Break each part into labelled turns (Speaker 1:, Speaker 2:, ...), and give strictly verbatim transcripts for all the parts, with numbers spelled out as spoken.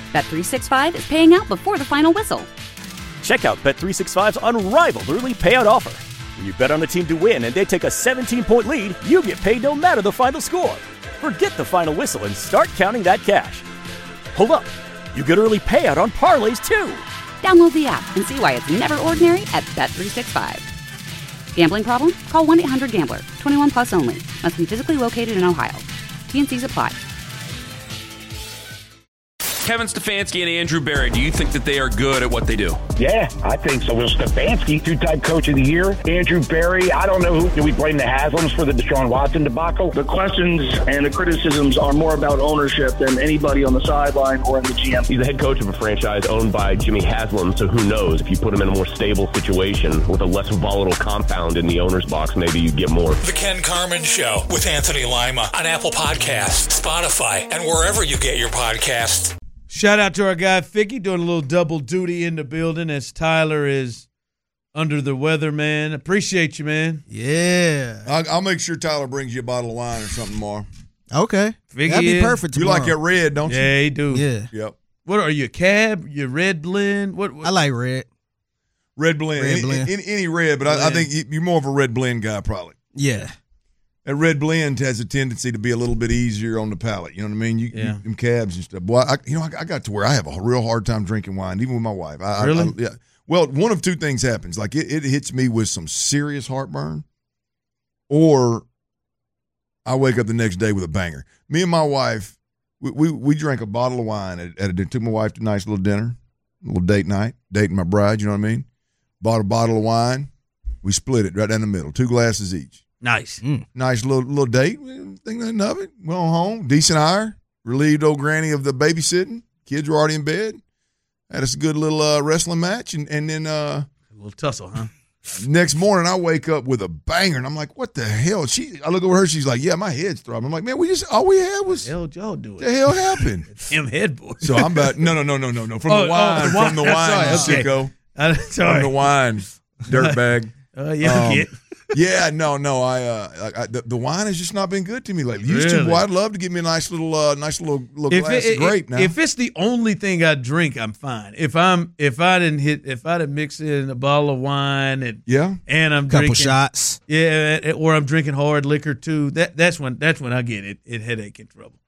Speaker 1: Bet three sixty-five is paying out before the final whistle.
Speaker 2: Check out Bet three sixty-five's unrivaled early payout offer. When you bet on a team to win and they take a seventeen-point lead, you get paid no matter the final score. Forget the final whistle and start counting that cash. Hold up. You get early payout on parlays, too.
Speaker 1: Download the app and see why it's never ordinary at Bet three sixty-five. Gambling problem? Call one eight hundred gambler. twenty-one plus only. Must be physically located in Ohio. T N Cs apply.
Speaker 3: Kevin Stefanski and Andrew Berry, do you think that they are good at what they do?
Speaker 4: Yeah, I think so. Well, Stefanski, two-time coach of the year. Andrew Berry, I don't know who. Do we blame the Haslams for the Deshaun Watson debacle?
Speaker 5: The questions and the criticisms are more about ownership than anybody on the sideline or in the G M.
Speaker 6: He's the head coach of a franchise owned by Jimmy Haslam, so who knows? If you put him in a more stable situation with a less volatile compound in the owner's box, maybe you get more.
Speaker 7: The Ken Carman Show with Anthony Lima on Apple Podcasts, Spotify, and wherever you get your podcasts.
Speaker 8: Shout out to our guy Ficky doing a little double duty in the building as Tyler is under the weather, man. Appreciate you, man.
Speaker 9: Yeah.
Speaker 10: I'll, I'll make sure Tyler brings you a bottle of wine or something tomorrow.
Speaker 9: Okay.
Speaker 8: Figgy
Speaker 9: That'd be
Speaker 8: is.
Speaker 9: perfect
Speaker 10: You
Speaker 9: tomorrow.
Speaker 10: like that red, don't you?
Speaker 8: Yeah, he do.
Speaker 9: Yeah.
Speaker 10: Yep.
Speaker 8: What are you, a cab? You red blend? What, what?
Speaker 9: I like red.
Speaker 10: Red blend.
Speaker 9: Red
Speaker 10: any,
Speaker 9: blend.
Speaker 10: Any, any red, but I, I think you're more of a red blend guy probably.
Speaker 9: Yeah.
Speaker 10: That red blend has a tendency to be a little bit easier on the palate. You know what I mean? You,
Speaker 8: Yeah.
Speaker 10: you them cabs and stuff. Boy, I, you know, I, I got to where I have a real hard time drinking wine, even with my wife. I,
Speaker 8: Really?
Speaker 10: I, I, yeah. Well, one of two things happens. Like it, it hits me with some serious heartburn, or I wake up the next day with a banger. Me and my wife, we we, we drank a bottle of wine at, at a dinner. Took my wife to a nice little dinner, a little date night, dating my bride. You know what I mean? Bought a bottle of wine. We split it right down the middle, two glasses each.
Speaker 8: Nice.
Speaker 9: Mm.
Speaker 10: Nice little little date. Think nothing of it. Went on home. Decent hour. Relieved old granny of the babysitting. Kids were already in bed. Had us a good little uh, wrestling match, and and then uh,
Speaker 8: A little tussle, huh?
Speaker 10: next morning I wake up with a banger, and I'm like, "What the hell?" She, I look over her. She's like, "Yeah, my head's throbbing." I'm like, "Man, we just all we had was
Speaker 8: Hell, y'all do
Speaker 10: what the
Speaker 8: it.
Speaker 10: hell happened?"
Speaker 8: Him headboard.
Speaker 10: So I'm about no no no no no no from
Speaker 8: Oh,
Speaker 10: the wine
Speaker 8: oh, the
Speaker 10: from the
Speaker 8: wine.
Speaker 10: wine,
Speaker 8: Sorry,
Speaker 10: you
Speaker 8: okay.
Speaker 10: sicko.
Speaker 8: I'm
Speaker 10: From
Speaker 8: sorry.
Speaker 10: the wine, dirtbag.
Speaker 8: Uh, yeah,
Speaker 10: Um,
Speaker 8: get.
Speaker 10: Yeah, no, no. I, uh, I, I the, the wine has just not been good to me lately. Used to,
Speaker 8: Really?
Speaker 10: boy, I'd love to give me a nice little, uh, nice little, little
Speaker 8: If,
Speaker 10: glass
Speaker 8: it,
Speaker 10: of grape
Speaker 8: if,
Speaker 10: now.
Speaker 8: if it's the only thing I drink, I'm fine. If I'm if I didn't hit if I didn't mix in a bottle of wine and
Speaker 10: yeah,
Speaker 8: and I'm
Speaker 9: Couple
Speaker 8: drinking
Speaker 9: shots.
Speaker 8: yeah, or I'm drinking hard liquor too. That that's when that's when I get it it headache and trouble.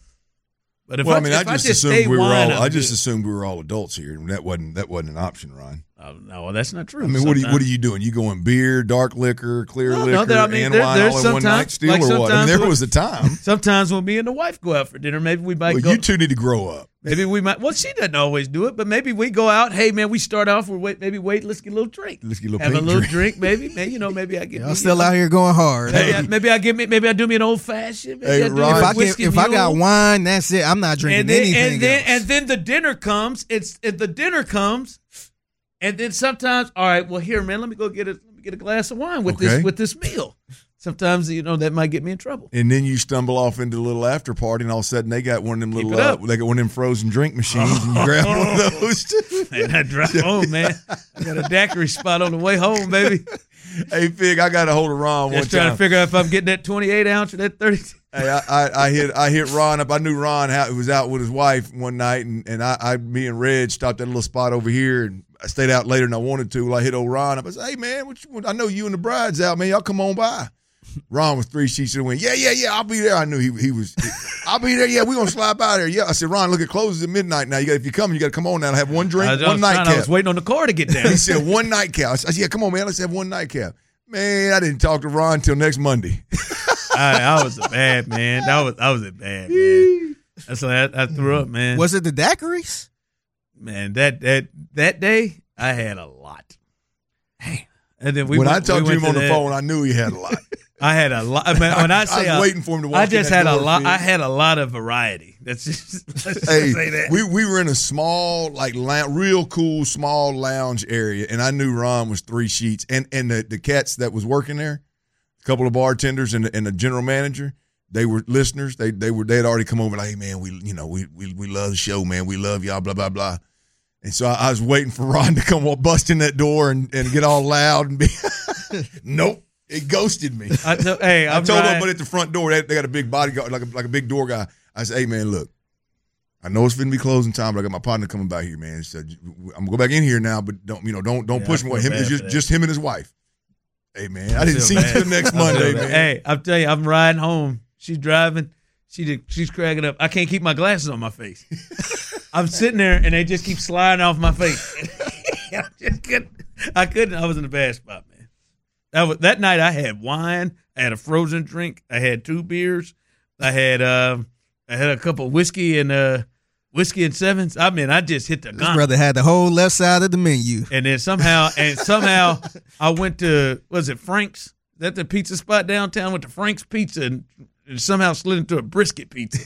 Speaker 8: But if
Speaker 10: well,
Speaker 8: I,
Speaker 10: I mean, I
Speaker 8: if
Speaker 10: just,
Speaker 8: I just
Speaker 10: assumed
Speaker 8: stay
Speaker 10: we were
Speaker 8: wine,
Speaker 10: all.
Speaker 8: I'm
Speaker 10: I just
Speaker 8: good.
Speaker 10: assumed we were all adults here, and that wasn't that wasn't an option, Ryan.
Speaker 8: Oh, no, that's not true.
Speaker 10: I mean, what are you, what
Speaker 8: Sometimes-
Speaker 10: are you doing? You going beer, dark liquor, clear
Speaker 8: No, no,
Speaker 10: liquor,
Speaker 8: there- I mean,
Speaker 10: and
Speaker 8: there-
Speaker 10: wine
Speaker 8: there's
Speaker 10: all in one
Speaker 8: sometimes-
Speaker 10: night still,
Speaker 8: like
Speaker 10: or what? I mean,
Speaker 8: sometimes
Speaker 10: there
Speaker 8: we-
Speaker 10: was a time.
Speaker 8: Sometimes when me and the wife go out for dinner, maybe we might
Speaker 10: Well,
Speaker 8: go.
Speaker 10: you two need to grow up.
Speaker 8: Maybe we might. Well, she doesn't always do it, but maybe we go out. Hey, man, we start off with wait. Maybe wait. Let's get a little drink.
Speaker 10: Let's get a little
Speaker 8: Have a
Speaker 10: pink
Speaker 8: little
Speaker 10: drink.
Speaker 8: drink. Maybe, maybe you know, maybe I get.
Speaker 9: Y'all
Speaker 8: me,
Speaker 9: still
Speaker 8: you know,
Speaker 9: out here going hard.
Speaker 8: Maybe, I, maybe I get me. Maybe I do me an old fashioned.
Speaker 10: Hey,
Speaker 8: I do
Speaker 10: Ron,
Speaker 8: me
Speaker 9: If
Speaker 8: a
Speaker 9: I, get,
Speaker 8: whiskey
Speaker 9: if I got
Speaker 8: mule.
Speaker 9: wine, that's it. I'm not drinking
Speaker 8: and then,
Speaker 9: anything
Speaker 8: and then,
Speaker 9: else.
Speaker 8: and then the dinner comes. It's if the dinner comes, and then sometimes, all right, well, here, man, let me go get a let me get a glass of wine with
Speaker 10: Okay.
Speaker 8: this with this meal. Sometimes you know that might get me in trouble.
Speaker 10: And then you stumble off into a little after party, and all of a sudden they got one of them
Speaker 8: Keep
Speaker 10: little,
Speaker 8: it
Speaker 10: uh,
Speaker 8: up.
Speaker 10: they got one of them frozen drink machines, and you grab one of those too.
Speaker 8: And I drive home, man. I got a daiquiri spot on the way home, baby.
Speaker 10: Hey, Fig, I got a hold of Ron one
Speaker 8: Just trying
Speaker 10: time.
Speaker 8: to figure out if I'm getting that twenty-eight ounce or that thirty.
Speaker 10: Hey, I, I, I hit I hit Ron up. I knew Ron how, was out with his wife one night, and, and I, I me and Reg stopped at a little spot over here, and I stayed out later than I wanted to. Well, I hit old Ron up. I said, "Hey, man, what you, I know you and the bride's out, man. Y'all come on by." Ron was three sheets and went, "Yeah, yeah, yeah, I'll be there." I knew he he was. I'll be there. Yeah, we gonna slide by there. Yeah, I said, "Ron, look, it closes at midnight now. You got if you come, you got to come on now and have one drink,
Speaker 8: I was,
Speaker 10: one
Speaker 8: trying, I
Speaker 10: nightcap."
Speaker 8: was waiting on the car to get down.
Speaker 10: He said one nightcap. I said, "Yeah, come on, man. Let's have one nightcap." Man, I didn't talk to Ron until next Monday.
Speaker 8: I, I was a bad man. That was I was a bad man. That's why I, I threw up, man.
Speaker 9: Was it the daiquiris?
Speaker 8: Man, that that that day I had a lot. Hey, and then we
Speaker 10: when
Speaker 8: went,
Speaker 10: I talked
Speaker 8: we
Speaker 10: to him
Speaker 8: went
Speaker 10: on the
Speaker 8: that.
Speaker 10: phone, I knew he had a lot.
Speaker 8: I had a lot. I mean, when I say
Speaker 10: I was
Speaker 8: a-
Speaker 10: waiting for him to walk
Speaker 8: I
Speaker 10: in
Speaker 8: just
Speaker 10: that
Speaker 8: had a
Speaker 10: door,
Speaker 8: lot.
Speaker 10: Fig.
Speaker 8: I had a lot of variety. That's just let's just
Speaker 10: Hey,
Speaker 8: say that.
Speaker 10: we we were in a small, like lou- real cool small lounge area, and I knew Ron was three sheets, and and the, the cats that was working there, a couple of bartenders and the, and the general manager, they were listeners. They they were they had already come over like, "Hey man, we you know we we we love the show, man. We love y'all, blah blah blah." And so I, I was waiting for Ron to come walk, bust in that door and, and get all loud and be, nope, it ghosted me.
Speaker 8: I t- hey,
Speaker 10: I
Speaker 8: I'm
Speaker 10: told
Speaker 8: Ryan.
Speaker 10: them, but at the front door, they, they got a big bodyguard, like a, like a big door guy. I said, "Hey, man, look, I know it's going to be closing time, but I got my partner coming back here, man. He said, I'm going to go back in here now, but don't, you know, don't don't
Speaker 8: Yeah,
Speaker 10: push
Speaker 8: I
Speaker 10: me.
Speaker 8: feel
Speaker 10: Him,
Speaker 8: bad
Speaker 10: it's just,
Speaker 8: for that.
Speaker 10: just him and his wife. Hey, man, I,
Speaker 8: I
Speaker 10: didn't
Speaker 8: feel
Speaker 10: see you
Speaker 8: bad.
Speaker 10: till next
Speaker 8: I feel
Speaker 10: Monday,
Speaker 8: bad.
Speaker 10: man.
Speaker 8: Hey, I'm telling you, I'm riding home. She's driving. She did, she's cracking up. I can't keep my glasses on my face. I'm sitting there, and they just keep sliding off my face. I just couldn't. I couldn't. I was in a bad spot, man. That was, that night I had wine. I had a frozen drink. I had two beers. I had uh, I had a couple of whiskey and uh, whiskey and sevens. I mean, I just hit the
Speaker 9: This
Speaker 8: gun.
Speaker 9: brother had the whole left side of the menu.
Speaker 8: And then somehow, and somehow, I went to was it Frank's? Is that the pizza spot downtown? Went to Frank's Pizza and, and somehow slid into a brisket pizza.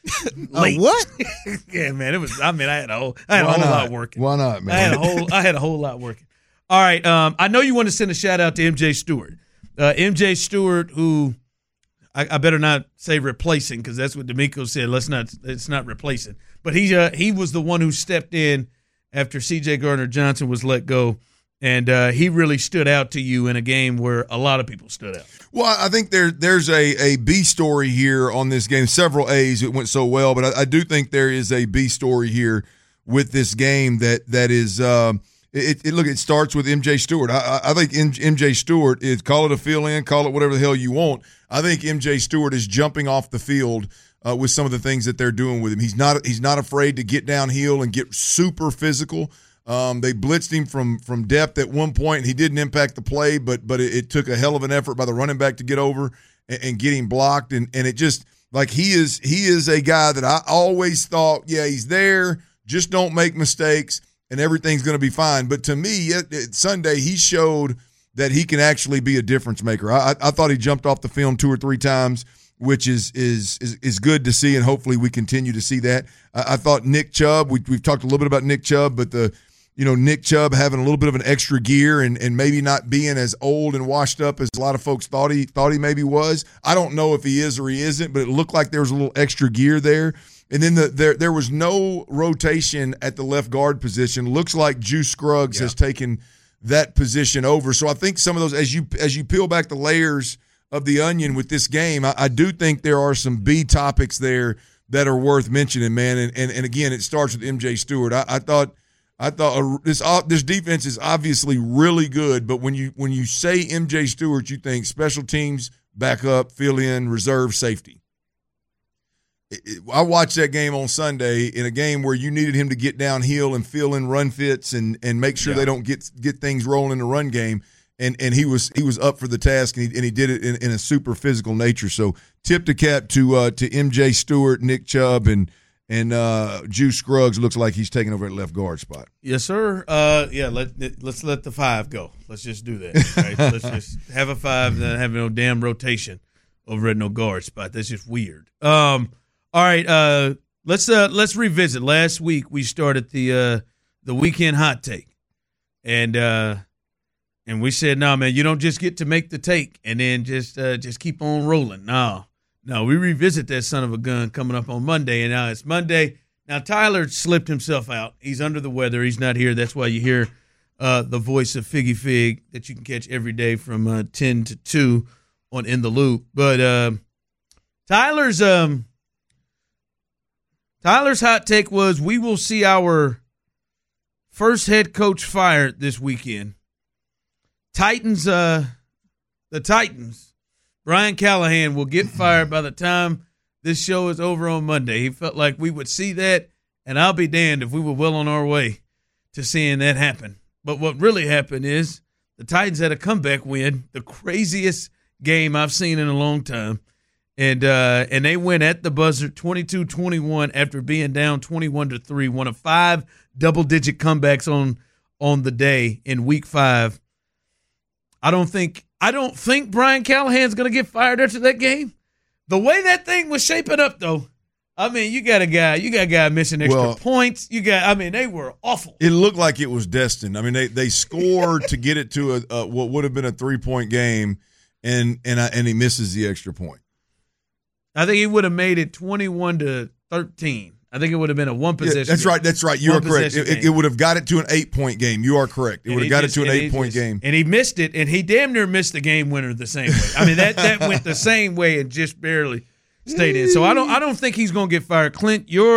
Speaker 9: Uh, what?
Speaker 8: Yeah, man. It was. I mean, I had a whole. I had
Speaker 10: Why
Speaker 8: a whole
Speaker 10: not?
Speaker 8: lot working.
Speaker 10: Why not, man?
Speaker 8: I had a whole. I had a whole lot working. All right. Um, I know you want to send a shout out to M J Stewart. Uh, M J Stewart, who I, I better not say replacing because that's what D'Amico said. Let's not. It's not replacing. But he uh, he was the one who stepped in after C J Gardner Johnson was let go, and uh, he really stood out to you in a game where a lot of people stood out.
Speaker 10: Well, I think there there's a, a B story here on this game. Several A's, it went so well, but I, I do think there is a B story here with this game that that is. Uh, it, it look, it starts with M J Stewart. I, I think M J Stewart is, call it a fill in, call it whatever the hell you want. I think M J Stewart is jumping off the field uh, with some of the things that they're doing with him. He's not he's not afraid to get downhill and get super physical. Um, they blitzed him from from depth at one point, and he didn't impact the play, but but it, it took a hell of an effort by the running back to get over and, and get him blocked. And and it just like he is he is a guy that I always thought, yeah, he's there, just don't make mistakes, and everything's going to be fine. But to me, it, it, Sunday he showed that he can actually be a difference maker. I, I thought he jumped off the film two or three times, which is is is, is good to see, and hopefully we continue to see that. I, I thought Nick Chubb. We, we've talked a little bit about Nick Chubb, but the You know, Nick Chubb having a little bit of an extra gear and, and maybe not being as old and washed up as a lot of folks thought he thought he maybe was. I don't know if he is or he isn't, but it looked like there was a little extra gear there. And then the, there there was no rotation at the left guard position. Looks like Juice Scruggs yeah. has taken that position over. So I think some of those, as you as you peel back the layers of the onion with this game, I, I do think there are some B topics there that are worth mentioning, man. And and, and again, it starts with M J Stewart. I, I thought. I thought uh, this uh, this defense is obviously really good, but when you when you say M J Stewart, you think special teams, backup, fill in, reserve, safety. It, it, I watched that game on Sunday in a game where you needed him to get downhill and fill in run fits and and make sure yeah. they don't get get things rolling in the run game, and and he was he was up for the task, and he, and he did it in, in a super physical nature. So tip the cap to uh, to M J Stewart, Nick Chubb, and. And uh, Juice Scruggs looks like he's taking over at left guard spot.
Speaker 8: Yes, sir. Uh, yeah, let, let's let the five go. Let's just do that. Right? Let's just have a five and then have no damn rotation over at no guard spot. That's just weird. Um, all right, uh, let's uh, let's revisit. Last week we started the uh, the weekend hot take, and uh, and we said, no, man, you don't just get to make the take and then just uh, just keep on rolling. No. No, we revisit that son of a gun coming up on Monday, and now it's Monday. Now, Tyler slipped himself out. He's under the weather. He's not here. That's why you hear uh, the voice of Figgy Fig that you can catch every day from uh, ten to two on In the Loop. But uh, Tyler's um, Tyler's hot take was we will see our first head coach fired this weekend. Titans, uh, the Titans. Brian Callahan will get fired by the time this show is over on Monday. He felt like we would see that, and I'll be damned if we were well on our way to seeing that happen. But what really happened is the Titans had a comeback win, the craziest game I've seen in a long time, and uh, and they went at the buzzer twenty-two twenty-one after being down twenty-one to three, one of five double-digit comebacks on on the day in week five. I don't think I don't think Brian Callahan's going to get fired after that game. The way that thing was shaping up, though, I mean, you got a guy, you got a guy missing extra
Speaker 10: well,
Speaker 8: points. You got, I mean, they were awful.
Speaker 10: It looked like it was destined. I mean, they they scored to get it to a, a what would have been a three point game, and and I, and he misses the extra point.
Speaker 8: I think he would have made it twenty-one to thirteen. I think it would have been a one possession.
Speaker 10: Yeah, that's right. That's right. You are correct. It, it would have got it to an eight point game. You are correct. It and would have got just, it to an eight point just, game.
Speaker 8: And he missed it, and he damn near missed the game winner the same way. I mean, that that went the same way and just barely stayed in. So I don't I don't think he's going to get fired. Clint, your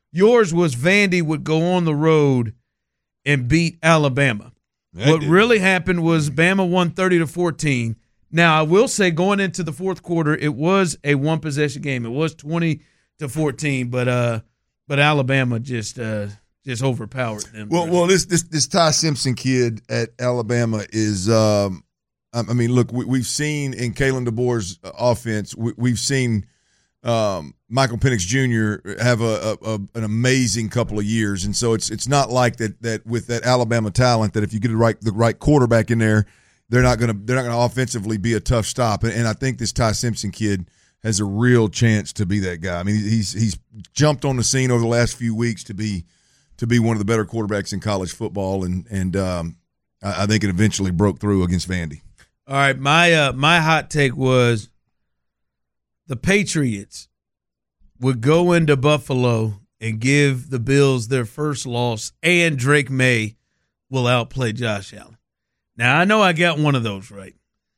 Speaker 8: Yours was Vandy would go on the road and beat Alabama.
Speaker 10: That
Speaker 8: what
Speaker 10: did.
Speaker 8: really happened was Bama won thirty to fourteen. Now, I will say going into the fourth quarter, it was a one-possession game. It was twenty to fourteen, but uh, but Alabama just uh, just overpowered them.
Speaker 10: Well, well, this this this Ty Simpson kid at Alabama is. Um, I I mean, look, we, we've seen in Kalen DeBoer's offense, we, we've seen um, Michael Penix Junior have a, a, a an amazing couple of years, and so it's it's not like that that with that Alabama talent that if you get the right the right quarterback in there, they're not gonna they're not gonna offensively be a tough stop. And, and I think this Ty Simpson kid has a real chance to be that guy. I mean, he's he's jumped on the scene over the last few weeks to be to be one of the better quarterbacks in college football, and and um, I, I think it eventually broke through against Vandy.
Speaker 8: All right, my uh, my hot take was the Patriots would go into Buffalo and give the Bills their first loss, and Drake May will outplay Josh Allen. Now, I know I got one of those right.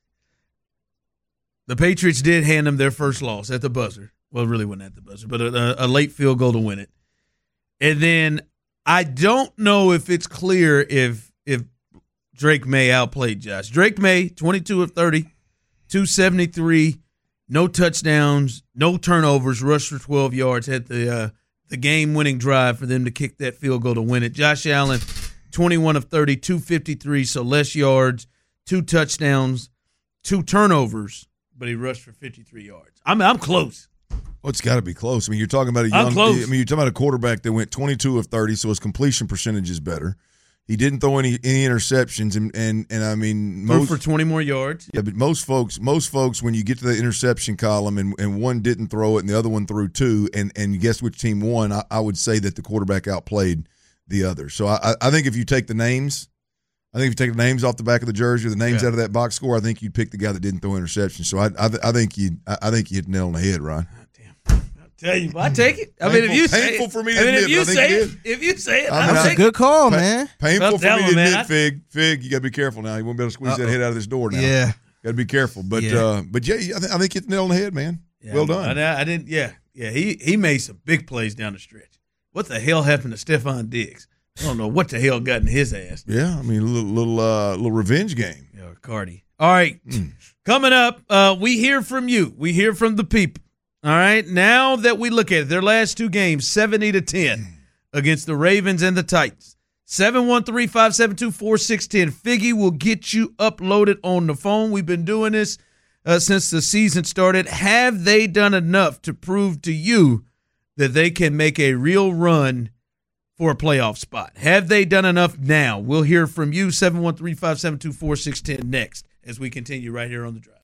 Speaker 8: The Patriots did hand them their first loss at the buzzer. Well, it really wasn't at the buzzer, but a, a late field goal to win it. And then I don't know if it's clear if if Drake May outplayed Josh. Drake May, twenty-two of thirty, two seventy-three, no touchdowns, no turnovers, rushed for twelve yards, had the uh, the game-winning drive for them to kick that field goal to win it. Josh Allen, twenty-one of thirty, two fifty-three, so less yards, two touchdowns, two turnovers, but he rushed for fifty-three yards. I'm I'm close.
Speaker 10: Well, it's got to be close. I mean, you're talking about a
Speaker 8: I'm
Speaker 10: young.
Speaker 8: close.
Speaker 10: I mean, you're talking about a quarterback that went twenty-two of thirty, so his completion percentage is better. He didn't throw any any interceptions, and and, and I mean,
Speaker 8: Threw
Speaker 10: most,
Speaker 8: for twenty more yards.
Speaker 10: Yeah, but most folks, most folks, when you get to the interception column, and, and one didn't throw it, and the other one threw two, and and guess which team won? I, I would say that the quarterback outplayed the other. So I, I think if you take the names, I think if you take the names off the back of the jersey, or the names
Speaker 8: Yeah.
Speaker 10: out of that box score, I think you'd pick the guy that didn't throw interceptions. So I I, I think you I think you hit the nail on the head, Ron.
Speaker 8: Tell you, I take it. I mean, if you say
Speaker 10: Painful
Speaker 8: it,
Speaker 10: for me to
Speaker 8: I mean,
Speaker 10: admit,
Speaker 8: if you
Speaker 10: but I think
Speaker 8: say
Speaker 10: you
Speaker 8: it,
Speaker 10: did.
Speaker 8: if you say it,
Speaker 10: I mean,
Speaker 8: I'll
Speaker 10: I-
Speaker 8: take it.
Speaker 9: Good call,
Speaker 10: Pa-
Speaker 9: man.
Speaker 10: Painful
Speaker 8: Well,
Speaker 10: for
Speaker 8: tell
Speaker 10: me to
Speaker 8: him, man.
Speaker 10: admit,
Speaker 8: I-
Speaker 10: Fig. Fig, you got to be careful now. You won't be able to squeeze that
Speaker 9: Uh-oh.
Speaker 10: head out of this door now.
Speaker 9: Yeah.
Speaker 10: Got to be careful. But
Speaker 8: Yeah.
Speaker 10: uh, but yeah, I, th- I think you hit the nail on the head, man.
Speaker 8: Yeah,
Speaker 10: well done.
Speaker 8: I, I didn't. Yeah, yeah. He he made some big plays down the stretch. What the hell happened to Stephon Diggs? I don't know what the hell got in his ass.
Speaker 10: Yeah, I mean, a little little uh, little revenge game.
Speaker 8: Yeah, Cardi. All right,
Speaker 10: Mm.
Speaker 8: coming up, uh, we hear from you. We hear from the people. All right, now that we look at it, their last two games, seventy to ten against the Ravens and the Titans. seven one three, five seven two, four six one zero. Figgy will get you uploaded on the phone. We've been doing this uh, since the season started. Have they done enough to prove to you that they can make a real run for a playoff spot? Have they done enough now? We'll hear from you, seven one three, five seven two, four six one zero next as we continue right here on The Drive.